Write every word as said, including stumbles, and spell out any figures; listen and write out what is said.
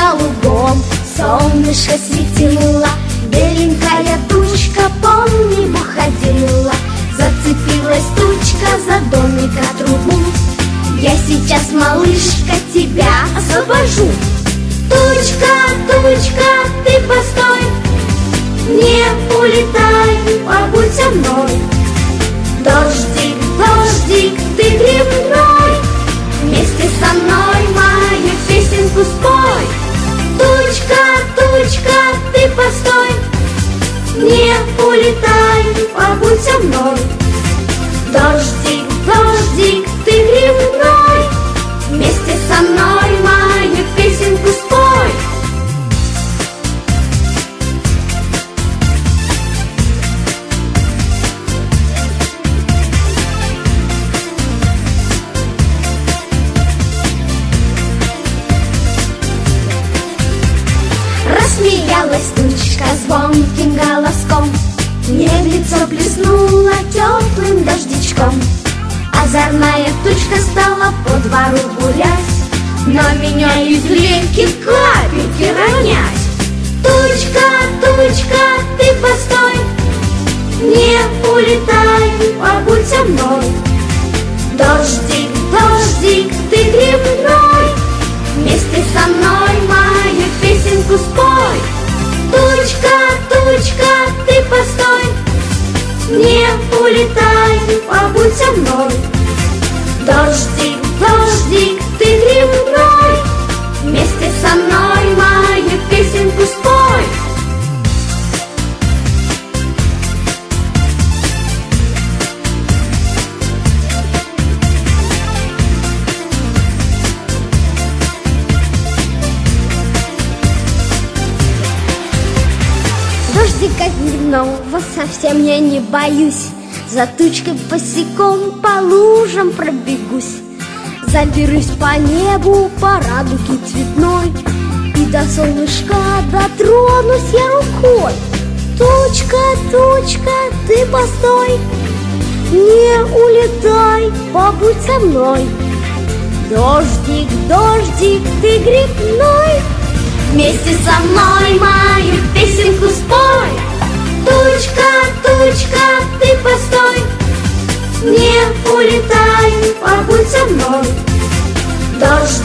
за лугом солнышко светило, беленькая тучка по небу ходила. Зацепилась тучка за домика трубу. Я сейчас, малышка, тебя освобожу. Тучка, тучка, ты постой, не улетай, побудь со мной. Дождик, дождик, ты грибной, вместе со мной мою песенку спой. Тучка, тучка, ты постой, не улетай, побудь со мной. Дождик, дождик, ты грибной, вместе со мной мою песенку спой. Рассмеялась тучка звонким голоском, мне в лицо плеснула теплым дождичком. Озорная тучка стала по двору гулять, на меня из рейки капельки ронять. Тучка, тучка, ты постой, не улетай, побудь со мной. Дождик, дождик, ты грибной, вместе со мной мою песенку спой. Тучка, тучка, ты постой, не улетай, побудь со мной. Дождик, дождик, ты грибной, вместе со мной мою песенку спой. Дождика дневного совсем я не боюсь, за тучкой босиком по лужам пробегусь. Заберусь по небу, по радуге цветной, и до солнышка дотронусь я рукой. Тучка, тучка, ты постой, не улетай, побудь со мной. Дождик, дождик, ты грибной, вместе со мной мою песенку спой. Тучка, тучка, ты постой, не улетай, побудь со мной. Дождь